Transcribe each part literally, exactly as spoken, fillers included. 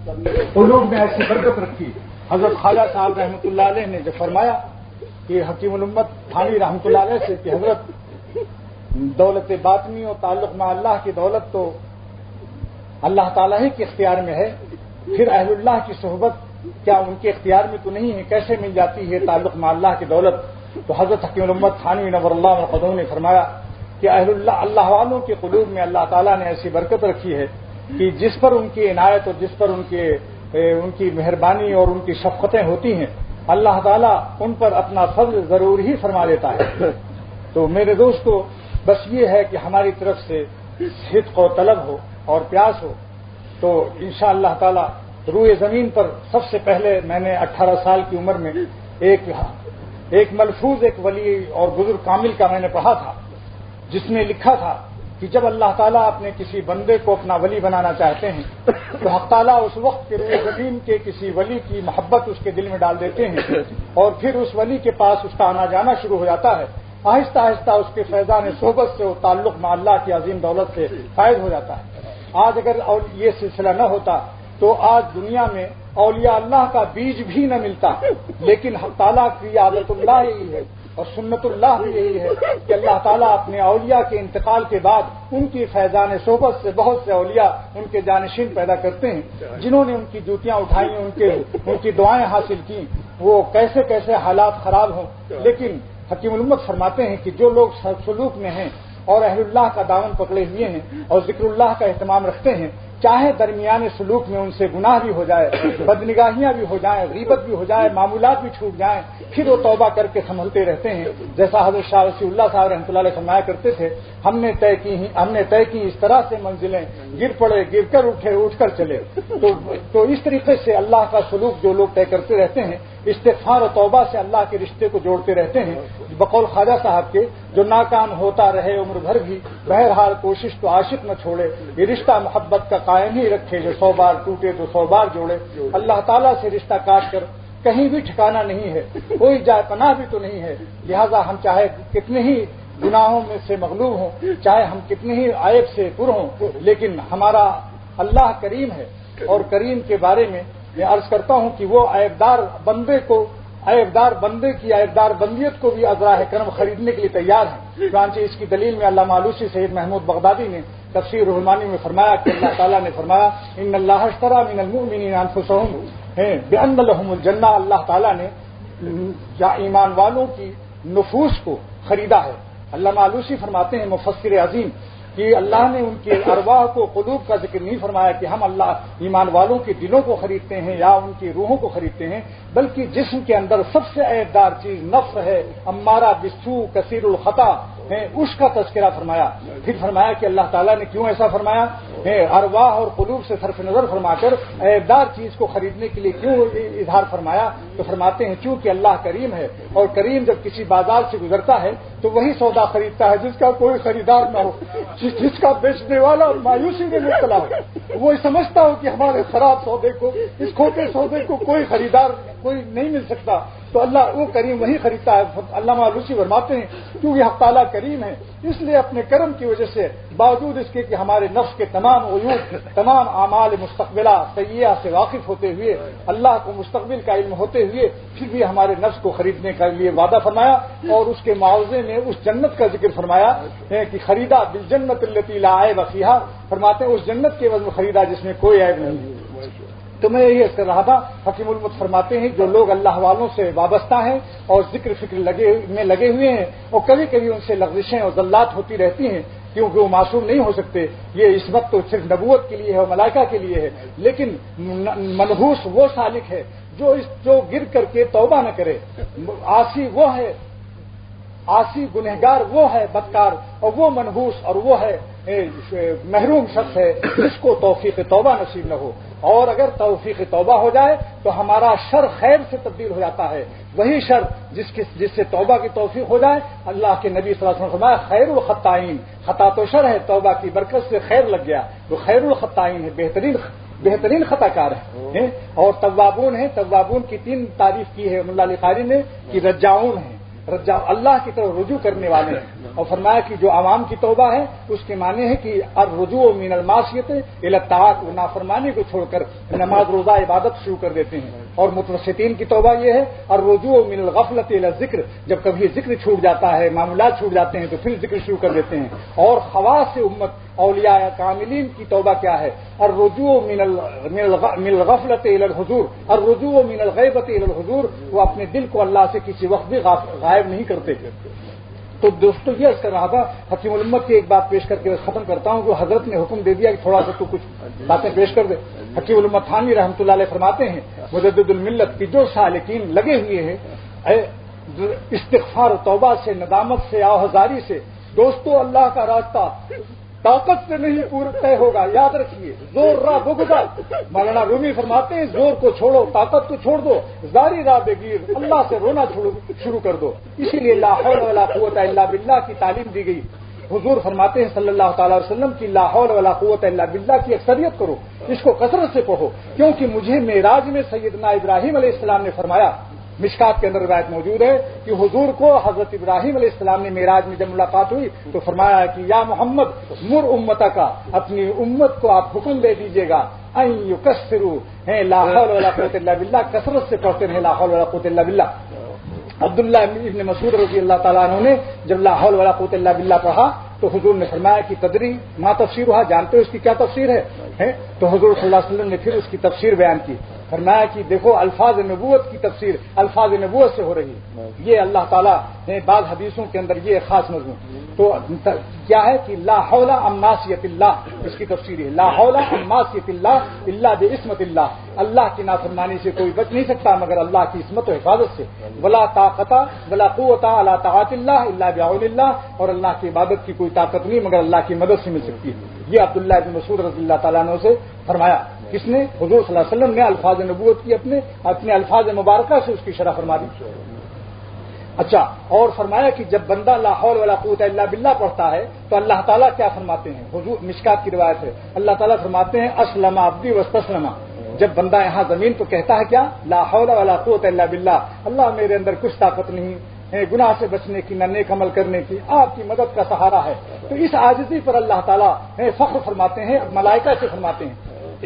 قلوب میں ایسی برکت رکھی. حضرت خواجہ صاحب رحمۃ اللہ علیہ نے جو فرمایا کہ حکیم الامت تھانوی رحمۃ اللہ علیہ سے کہ حضرت دولت باطنی اور تعلق مع اللہ کی دولت تو اللہ تعالیٰ ہی کے اختیار میں ہے، پھر اہل اللہ کی صحبت کیا ان کے اختیار میں تو نہیں ہے، کیسے مل جاتی ہے تعلق مع اللہ کی دولت؟ تو حضرت حکیم الامت تھانوی نور اللہ مرقدہ نے فرمایا کہ اہل اللہ اللہ والوں کے قلوب میں اللہ تعالیٰ نے ایسی برکت رکھی ہے کہ جس پر ان کی عنایت اور جس پر ان کے ان کی مہربانی اور ان کی شفقتیں ہوتی ہیں اللہ تعالیٰ ان پر اپنا فضل ضرور ہی فرما لیتا ہے. تو میرے دوستو بس یہ ہے کہ ہماری طرف سے صدق و طلب ہو اور پیاس ہو تو انشاءاللہ اللہ تعالیٰ روئے زمین پر سب سے پہلے میں نے اٹھارہ سال کی عمر میں ایک ایک ملفوظ ایک ولی اور بزرگ کامل کا میں نے پڑھا تھا جس میں لکھا تھا کہ جب اللہ تعالیٰ اپنے کسی بندے کو اپنا ولی بنانا چاہتے ہیں تو حق تعالیٰ اس وقت کے روئے زمین کے کسی ولی کی محبت اس کے دل میں ڈال دیتے ہیں اور پھر اس ولی کے پاس اس کا آنا جانا شروع ہو جاتا ہے. آہستہ آہستہ اس کے فیضان صحبت سے وہ تعلق مع اللہ کی عظیم دولت سے فائد ہو جاتا ہے. آج اگر یہ سلسلہ نہ ہوتا تو آج دنیا میں اولیاء اللہ کا بیج بھی نہ ملتا، لیکن حق تعالیٰ کی عادت اللہ یہی ہے اور سنت اللہ بھی یہی ہے کہ اللہ تعالیٰ اپنے اولیاء کے انتقال کے بعد ان کی فیضان صحبت سے بہت سے اولیاء ان کے جانشین پیدا کرتے ہیں جنہوں نے ان کی جوتیاں اٹھائی، ان کے ان کی دعائیں حاصل کی، وہ کیسے کیسے حالات خراب ہوں. لیکن حکیم الامت فرماتے ہیں کہ جو لوگ سلوک میں ہیں اور اہل اللہ کا دامن پکڑے ہوئے ہیں اور ذکر اللہ کا اہتمام رکھتے ہیں، چاہے درمیان سلوک میں ان سے گناہ بھی ہو جائے، بدنگاہیاں بھی ہو جائیں، غیبت بھی ہو جائے، معمولات بھی چھوٹ جائیں، پھر وہ توبہ کر کے سنبھلتے رہتے ہیں. جیسا حضرت شاہ ولی اللہ صاحب رحمۃ اللہ علیہ فرمایا کرتے تھے، ہم نے طے کی ہم نے طے کی اس طرح سے منزلیں، گر پڑے گر کر اٹھے اٹھ کر چلے. تو تو اس طریقے سے اللہ کا سلوک جو لوگ طے کرتے رہتے ہیں استغفار و توبہ سے اللہ کے رشتے کو جوڑتے رہتے ہیں. بقول خواجہ صاحب کے جو ناکام ہوتا رہے عمر بھر بھی بہرحال کوشش تو عاشق نہ چھوڑے، یہ رشتہ محبت کا قائم ہی رکھے، جو سو بار ٹوٹے تو سو بار جوڑے. اللہ تعالیٰ سے رشتہ کاٹ کر کہیں بھی ٹھکانہ نہیں ہے، کوئی جائے پناہ بھی تو نہیں ہے. لہذا ہم چاہے کتنے ہی گناہوں میں سے مغلوب ہوں، چاہے ہم کتنے ہی عیب سے پر ہوں، لیکن ہمارا اللہ کریم ہے اور کریم کے بارے میں میں عرض کرتا ہوں کہ وہ عیبدار بندے کو عیبدار بندے کی عیبدار بندیت کو بھی ازراہ کرم خریدنے کے لیے تیار ہیں. چنانچہ اس کی دلیل میں علامہ آلوسی سید محمود بغدادی نے تفسیر روح المانی میں فرمایا کہ اللہ تعالیٰ نے فرمایا ان اللہ اشتری من المؤمنین انفسهم بان لهم الجنہ، اللہ تعالیٰ نے ایمان والوں کی نفوس کو خریدا ہے. علامہ آلوسی فرماتے ہیں مفسر عظیم کہ اللہ نے ان کے ارواح کو قلوب کا ذکر نہیں فرمایا کہ ہم اللہ ایمان والوں کے دلوں کو خریدتے ہیں یا ان کی روحوں کو خریدتے ہیں، بلکہ جسم کے اندر سب سے عیبدار چیز نفس ہے، امارہ بالسوء کثیر الخطا ہے، اس کا تذکرہ فرمایا. پھر فرمایا کہ اللہ تعالیٰ نے کیوں ایسا فرمایا، ارواح اور قلوب سے صرف نظر فرما کر عیبدار چیز کو خریدنے کے لیے کیوں اظہار فرمایا؟ تو فرماتے ہیں چونکہ اللہ کریم ہے اور کریم جب کسی بازار سے گزرتا ہے تو وہی سودا خریدتا ہے جس کا کوئی خریدار نہ ہو، جس کا بیچنے والا مایوسی میں مبتلا ہو. وہ سمجھتا ہو کہ ہمارے خراب سودے کو، اس کھوٹے سودے کو کوئی خریدار کوئی نہیں مل سکتا، تو اللہ وہ کریم وہی خریدتا ہے. علامہ آلوسی فرماتے ہیں کیونکہ حق تعالیٰ کریم ہے اس لیے اپنے کرم کی وجہ سے باوجود اس کے کہ ہمارے نفس کے تمام عیوب، تمام اعمال مستقبلہ سیئہ سے واقف ہوتے ہوئے، اللہ کو مستقبل کا علم ہوتے ہوئے، پھر بھی ہمارے نفس کو خریدنے کے لیے وعدہ فرمایا اور اس کے معاوضے میں اس جنت کا ذکر فرمایا کہ خریدا بالجنت التی لا عیب فیہا، فرماتے ہیں اس جنت کے عوض میں خریدا جس میں کوئی عیب نہیں. تو میں یہی کر رہا تھا. حکیم الامت فرماتے ہیں جو لوگ اللہ والوں سے وابستہ ہیں اور ذکر فکر لگے میں لگے ہوئے ہیں اور کبھی کبھی ان سے لغزشیں اور ذلات ہوتی رہتی ہیں کیونکہ وہ معصوم نہیں ہو سکتے، یہ اس وقت تو صرف نبوت کے لیے ہے اور ملائکہ کے لیے ہے، لیکن منحوس وہ سالک ہے جو اس جو گر کر کے توبہ نہ کرے. عاصی وہ ہے، عاصی گنہگار وہ ہے بدکار، اور وہ منحوس اور وہ ہے محروم شخص ہے جس کو توفیق توبہ نصیب نہ ہو. اور اگر توفیق توبہ ہو جائے تو ہمارا شر خیر سے تبدیل ہو جاتا ہے. وہی شر جس کی جس سے توبہ کی توفیق ہو جائے، اللہ کے نبی صلی اللہ علیہ وسلم نے فرمایا خیر الخطائین، خطا تو شر ہے، توبہ کی برکت سے خیر لگ گیا، وہ خیر الخطائین ہے، بہترین بہترین خطا کار ہے. اور توابون ہیں، توابون کی تین تعریف کی ہے مولا علی قاری نے کہ رجاؤن ہیں، اللہ کی طرف رجوع کرنے والے ہیں، اور فرمایا کہ جو عوام کی توبہ ہے اس کے معنی ہے کہ الرجوع من المعصیت الی الطاعت، وہ نافرمانی کو چھوڑ کر نماز روزہ عبادت شروع کر دیتے ہیں، اور متوسطین کی توبہ یہ ہے الرجوع من الغفلۃ الی الذکر، جب کبھی ذکر چھوٹ جاتا ہے، معاملات چھوٹ جاتے ہیں تو پھر ذکر شروع کر دیتے ہیں، اور خواص سے امت اولیاء کاملین کی توبہ کیا ہے الرجوع من الغفلۃ الی الحضور، الرجوع من الغیبۃ الی الحضور، وہ اپنے دل کو اللہ سے کسی وقت بھی غائب نہیں کرتے۔ تو دوستو یہ عرض کر رہا تھا، حکیم الامت کی ایک بات پیش کر کے ختم کرتا ہوں کہ حضرت نے حکم دے دیا کہ تھوڑا سا تو کچھ باتیں پیش کر دے۔ حکیم الامت تھانوی رحمۃ اللہ علیہ فرماتے ہیں مجدد الملت کی جو سالکین لگے ہوئے ہیں استغفار و توبہ سے، ندامت سے، آہذاری سے، دوستو اللہ کا راستہ طاقت سے نہیں پورا طے ہوگا، یاد رکھیے، زور راہ بگدل، مولانا رومی فرماتے ہیں زور کو چھوڑو، طاقت کو چھوڑ دو، زاری راہ بگیر، اللہ سے رونا شروع کر دو۔ اسی لیے لا حول ولا قوت الا باللہ کی تعلیم دی گئی۔ حضور فرماتے ہیں صلی اللہ تعالی علیہ وسلم کی لا حول ولا قوت الا باللہ کی اکثریت کرو، اس کو کثرت سے پڑھو، کیونکہ مجھے معراج میں سیدنا ابراہیم علیہ السلام نے فرمایا، مشکات کے اندر روایت موجود ہے کہ حضور کو حضرت ابراہیم علیہ السلام نے معراج میں جب ملاقات ہوئی تو فرمایا کہ یا محمد مر امتا کا، اپنی امت کو آپ حکم دے دیجیے گا ان یکثروا ہیں لا حول ولا قوت الا باللہ، کثرت سے پڑھتے رہے لا حول ولا قوت الا باللہ۔ عبداللہ ابن مسعود رضی اللہ تعالیٰ عنہ نے جب لا حول ولا قوت الا باللہ پڑھا تو حضور نے فرمایا کہ تدری ما تفسیر ہوا، جانتے ہو اس کی کیا تفسیر ہے؟ تو حضور صلی اللہ علیہ وسلم نے پھر اس کی تفسیر بیان کی، فرمایا کہ دیکھو الفاظ نبوت کی تفسیر الفاظ نبوت سے ہو رہی ہے، یہ اللہ تعالیٰ نے بعض حدیثوں کے اندر یہ خاص مضمون تو کیا ہے کہ لا حول عن معصیت اللہ، اس کی تفسیر ہے لا حول عن معصیت اللہ الا بعصمت اللہ، اللہ کی نافرمانی سے کوئی بچ نہیں سکتا مگر اللہ کی عصمت و حفاظت سے، ولا طاقت ولا قوت علی طاعت اللہ الا بعون اللہ، اور اللہ کی عبادت کی کوئی طاقت نہیں مگر اللہ کی مدد سے مل سکتی ہے۔ یہ عبداللہ بن مسعود رضی اللہ تعالیٰ عنہ سے فرمایا، کس نے؟ حضور صلی اللہ علیہ وسلم نے الفاظ نبوت کی اپنے اپنے الفاظ مبارکہ سے اس کی شرح فرما دی۔ اچھا، اور فرمایا کہ جب بندہ لا حول ولا قوت الا باللہ پڑھتا ہے تو اللہ تعالیٰ کیا فرماتے ہیں؟ حضور مشکات کی روایت ہے، اللہ تعالیٰ فرماتے ہیں اسلم عبدی واستسلم، جب بندہ یہاں زمین تو کہتا ہے کیا لا حول ولا قوت الا باللہ، اللہ میرے اندر کچھ طاقت نہیں ہے گناہ سے بچنے کی، نہ نیک عمل کرنے کی، آپ کی مدد کا سہارا ہے، تو اس عاجزی پر اللہ تعالیٰ فخر فرماتے ہیں، ملائکہ سے فرماتے ہیں۔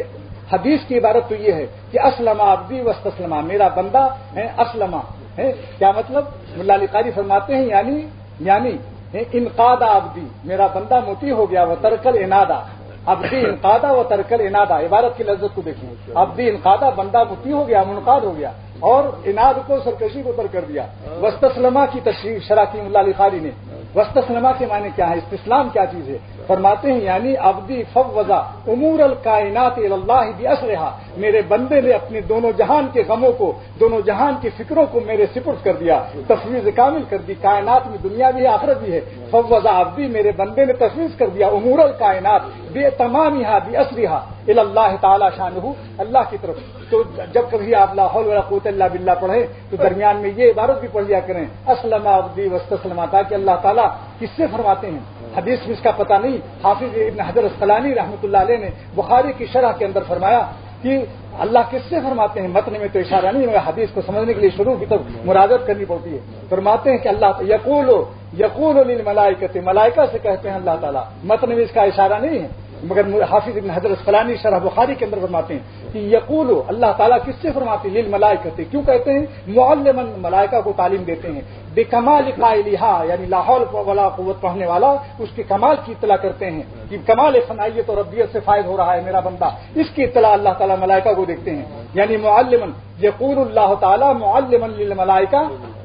حدیث کی عبارت تو یہ ہے کہ اسلم عبدی واستسلم، میرا بندہ ہے اسلم ہے، کیا مطلب؟ ملا علی قاری فرماتے ہیں یعنی یعنی انقاد عبدی، میرا بندہ مطیع ہو گیا، وہ ترکل انادا، عبدی انقادہ و ترکل انادا، عبارت کی لذت کو دیکھیں، عبدی انقادہ بندہ مطیع ہو گیا، منقاد ہو گیا، اور اناد کو سرکشی کو ترک کر دیا۔ واستسلمہ کی تشریح شرح کی ملا علی قاری نے، واستسلمہ کے معنی کیا ہے، استسلام کیا چیز ہے؟ فرماتے ہیں یعنی عبدی فوضا امور الکائنات الی اللہ باسرہا، میرے بندے نے اپنے دونوں جہان کے غموں کو، دونوں جہان کی فکروں کو میرے سپرد کر دیا، تفویض کامل کر دی، کائنات میں دنیا بھی ہے آخرت بھی ہے، فوضا عبدی میرے بندے نے تفویض کر دیا امور الکائنات بے تمامہا باسرہا الی اللہ تعالی شانہ، اللہ کی طرف۔ تو جب کبھی آپ لا حول ولا قوت الا باللہ پڑھیں تو درمیان میں یہ عبارت بھی پڑھ لیا کریں اسلم عبدی واستسلم، تاکہ اللہ تعالیٰ کس سے فرماتے ہیں، حدیث میں اس کا پتہ نہیں، حافظ ابن حجر اسقلانی رحمۃ اللہ علیہ نے بخاری کی شرح کے اندر فرمایا کہ اللہ کس سے فرماتے ہیں، متن میں تو اشارہ نہیں مگر حدیث کو سمجھنے کے لیے شروع کی تب مراجعت کرنی پڑتی ہے، فرماتے ہیں کہ اللہ یقول یقول للملائکۃ، ملائکہ سے کہتے ہیں اللہ تعالیٰ، متن میں اس کا اشارہ نہیں ہے مگر حافظ ابن حجر اسقلانی شرح بخاری کے اندر فرماتے ہیں کہ یقول اللہ تعالیٰ کس سے فرماتے ہیں، للملائکۃ، کیوں کہتے ہیں؟ معلما، ملائکہ کو تعلیم دیتے ہیں، بکمال قائلہا، یعنی لا حول ولا قوت پڑھنے والا اس کے کمال کی اطلاع کرتے ہیں کہ کمال فنائیت اور ربیت سے فائد ہو رہا ہے میرا بندہ، اس کی اطلاع اللہ تعالیٰ ملائکہ کو دیکھتے ہیں، یعنی معلما یقول اللہ تعالیٰ معلما للملائکہ،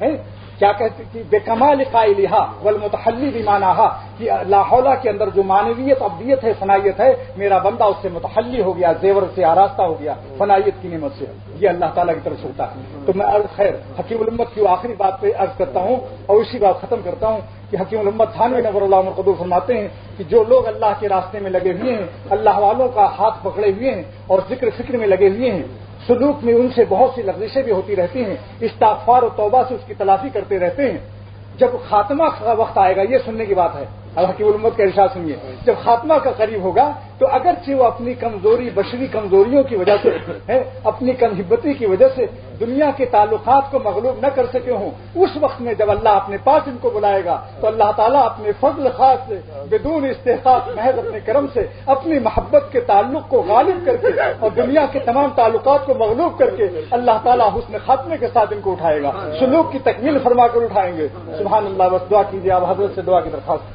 کیا کہتے کہ بے کمال قائلہا والمتحلی بمعناہا، کہ لا حولہ کے اندر جو معنویت ابدیت ہے، فنائیت ہے، میرا بندہ اس سے متحلی ہو گیا، زیور سے آراستہ ہو گیا فنائیت کی نعمت سے، یہ اللہ تعالیٰ کی طرف سے ہوتا ہے۔ تو میں عرض خیر حکیم الامت کی آخری بات پہ عرض کرتا ہوں اور اسی بات ختم کرتا ہوں کہ حکیم الامت تھانوی نور اللہ مرقدور فرماتے ہیں کہ جو لوگ اللہ کے راستے میں لگے ہوئے ہیں، اللہ والوں کا ہاتھ پکڑے ہوئے ہیں اور ذکر فکر میں لگے ہوئے ہیں، سلوک میں ان سے بہت سی لغزشیں بھی ہوتی رہتی ہیں، استغفار و توبہ سے اس کی تلافی کرتے رہتے ہیں، جب خاتمہ کا وقت آئے گا، یہ سننے کی بات ہے، اب حکیم الامت کا ارشاد سنیے، جب خاتمہ کا قریب ہوگا تو اگرچہ وہ اپنی کمزوری بشری کمزوریوں کی وجہ سے ہے اپنی کم ہبتی کی وجہ سے دنیا کے تعلقات کو مغلوب نہ کر سکے ہوں، اس وقت میں جب اللہ اپنے پاس ان کو بلائے گا تو اللہ تعالیٰ اپنے فضل خاص سے بدون استحقاق محض اپنے کرم سے اپنی محبت کے تعلق کو غالب کر کے اور دنیا کے تمام تعلقات کو مغلوب کر کے اللہ تعالیٰ حسن خاتمے کے ساتھ ان کو اٹھائے گا، سلوک کی تکمیل فرما کر اٹھائیں گے۔ سبحان اللہ۔ بس دعا کیجیے، آپ حضرت سے دعا کی درخواست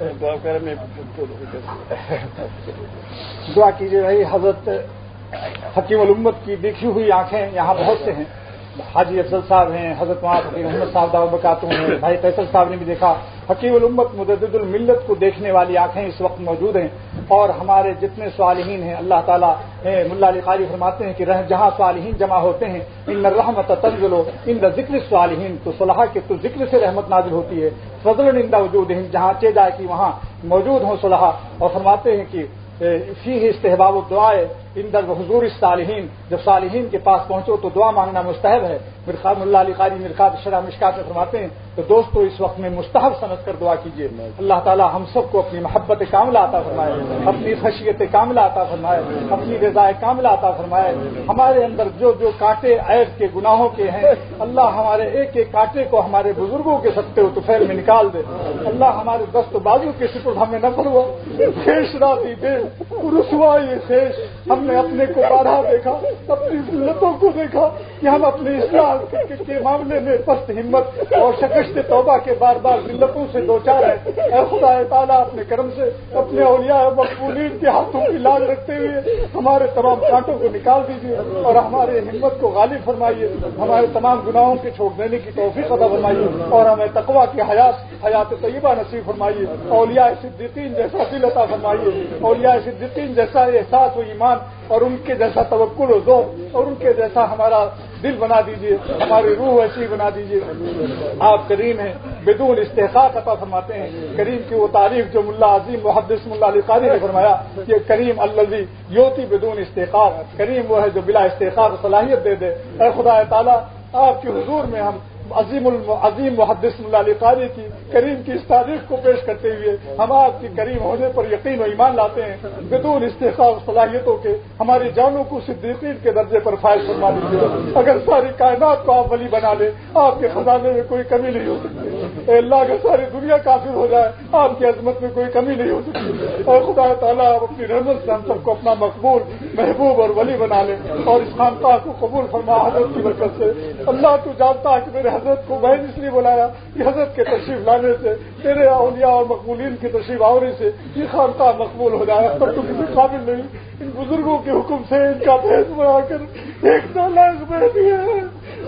دعا کیجیے۔ بھائی حضرت حکیم الامت کی دیکھی ہوئی آنکھیں یہاں بہت سے ہیں، حاجی افضل صاحب ہیں، حضرت حکیم محمد صاحب دعوت بکاتوں ہیں، بھائی فیصل صاحب نے بھی دیکھا، حکیم الامت مجدد الملت کو دیکھنے والی آنکھیں اس وقت موجود ہیں، اور ہمارے جتنے صالحین ہیں اللہ تعالیٰ ملا علی قاری فرماتے ہیں کہ جہاں صالحین جمع ہوتے ہیں ان الرحمت تنزل عند ذکر الصالحین، تو صلحاء کے تو ذکر سے رحمت نازل ہوتی ہے، فضلا عند وجودہم، جہاں چے جائے کہ وہاں موجود ہوں صلحاء، اور فرماتے ہیں کہ فیہ استحباب الدعاء عند حضور الصالحین، جب صالحین کے پاس پہنچو تو دعا مانگنا مستحب ہے۔ مرقات ملا علی قاری مرقات شرح مشکات میں فرماتے ہیں تو دوستو اس وقت میں مستحب سمجھ کر دعا کیجیے، اللہ تعالیٰ ہم سب کو اپنی محبت کاملہ عطا فرمائے، اپنی خشیت کاملہ عطا فرمائے، اپنی رضا کاملہ عطا فرمائے، ہمارے اندر جو جو کانٹے عیب کے گناہوں کے ہیں اللہ ہمارے ایک ایک کانٹے کو ہمارے بزرگوں کے سکتے و طفیل میں نکال دے، اللہ ہمارے دست و بازو کے سپرد ہمیں نہ کرو، خیش راتی دے رسوائی خیش، ہم نے اپنے کو بارہا دیکھا، اپنی ذلتوں کو دیکھا کہ ہم اپنے اصلاح کے معاملے میں پست ہمت اور شکست توبہ کے بار بار ذلتوں سے دوچار ہیں، اے خدا تعالیٰ اپنے کرم سے اپنے اولیاء مقبولین کے ہاتھوں کی لاج رکھتے ہوئے ہمارے تمام کانٹوں کو نکال دیجیے اور ہمارے ہمت کو غالب فرمائیے، ہمارے تمام گناہوں کے چھوڑ دینے کی توفیق عطا فرمائیے اور ہمیں تقویٰ کی حیات حیات طیبہ نصیب فرمائیے، اولیاء صدیقین جیسا دل عطا فرمائیے، اولیاء صدیقین جیسا احساس و ایمان اور ان کے جیسا توکل و ذوق اور ان کے جیسا ہمارا دل بنا دیجیے، ہماری روح ایسی بنا دیجیے۔ آپ کریم ہیں، بدون استحقاق عطا فرماتے ہیں، کریم کی وہ تعریف جو ملا عظیم محدث ملا علی قاری نے فرمایا کہ کریم الذی یوتی بدون استحقاق، کریم وہ ہے جو بلا استحقاق صلاحیت دے دے۔ اے خدا تعالیٰ آپ کے حضور میں ہم عظیم عظیم محدث ملا علی قاری کی کریم کی اس تاریخ کو پیش کرتے ہوئے ہم آپ کی کریم ہونے پر یقین و ایمان لاتے ہیں، بدون استحقاق صلاحیتوں کے ہماری جانوں کو صدیقین کے درجے پر فائز فرما دیجیے۔ اگر ساری کائنات کو آپ ولی بنا لیں آپ کے خزانے میں کوئی کمی نہیں ہو سکتی، اے اللہ اگر ساری دنیا کافر ہو جائے آپ کی عظمت میں کوئی کمی نہیں ہو سکتی۔ اے خدا تعالیٰ آپ اپنی رحمت سے ہم سب کو اپنا مقبول محبوب اور ولی بنا لیں اور اس خانقاہ کو قبول فرما حضرت کی برکت سے۔ اللہ تو جانتا ہے کہ میرے حضرت کو میں اس لیے بلایا کہ حضرت کے تشریف لانے سے تیرے اولیاء اور مقبولین کی تشریف آوری سے یہ خانقاہ مقبول ہو جائے، اب تک تو کسی قابل نہیں، ان بزرگوں کے حکم سے ان کا بھیس بنا کر ایک سو لاکھ میں دیا ہے،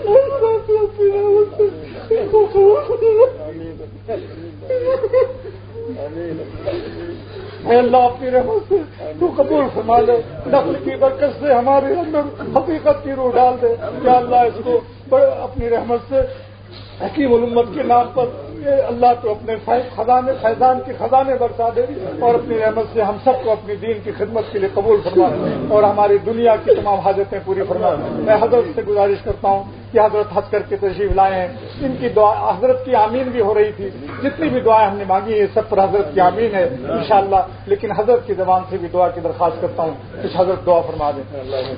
اے اللہ اپنی رحمت سے تو قبول فرما لے، نقل کی برکت سے ہمارے اندر حقیقت کی روح ڈال دے، یا اللہ اس کو اپنی رحمت سے حکیم الامت کے نام پر اللہ تو اپنے خزانے فیضان کے خزانے برسا دے اور اپنی رحمت سے ہم سب کو اپنی دین کی خدمت کے لیے قبول فرما اور ہماری دنیا کی تمام حاجتیں پوری فرما۔ میں حضرت سے گزارش کرتا ہوں کہ حضرت ہنس کر کے تشریف لائے ہیں، ان کی دعا حضرت کی آمین بھی ہو رہی تھی، جتنی بھی دعائیں ہم نے مانگی ہیں سب پر حضرت کی آمین ہے انشاءاللہ، لیکن حضرت کی زبان سے بھی دعا کی درخواست کرتا ہوں، کچھ حضرت دعا فرما دیں۔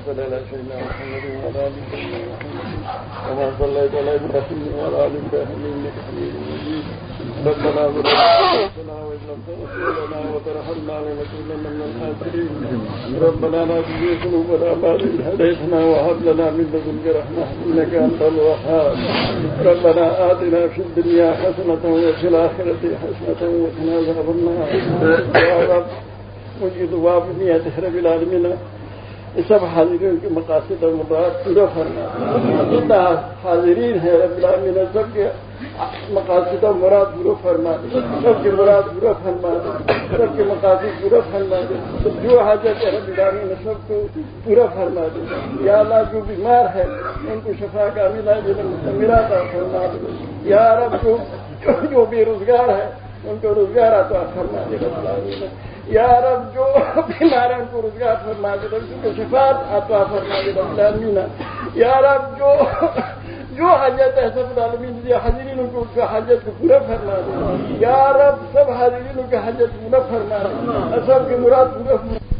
ربنا ظلمنا وترحمنا لنكونن من الخاسرين ربنا لا تزغ قلوبنا بعد إذ هديتنا وهب لنا من لدنك رحمة إنك أنت الوهاب ربنا آتنا في الدنيا حسنة وفي الآخرة حسنة وقنا عذاب النار يا رب مجھے دعا بنیاد رب العالمین سب حاضرین کے مقاصد اور مراد پورا فرما، جتنا حاضرین ہیں رب العالمین سب کے مقاصد اور مراد پورا فرما دے، سب کے مراد پورا فرما دے، سب کے مقاصد پورا فرما دے، جو حاجت ہے رب العالمین سب کو پورا فرما دے، یا اللہ جو بیمار ہے ان کو شفا کا ملا مستمرہ عطا فرما دے، یا رب جو جو بے روزگار ہے ان کو روزگار عطا فرما دے رب العالمین، یا رب جو بیمار ہیں ان کو روزگار فرما دے، ان کو شفاعت عطا فرما دے رب العالمین، یا رب جو جو حاجت ہے سب العالمین یا حاضرین ان کو حاجت کو پورا فرما دے، یا رب سب حاضرین کے حاجت پورا فرما دے، سب کی مراد پورا فرما دے۔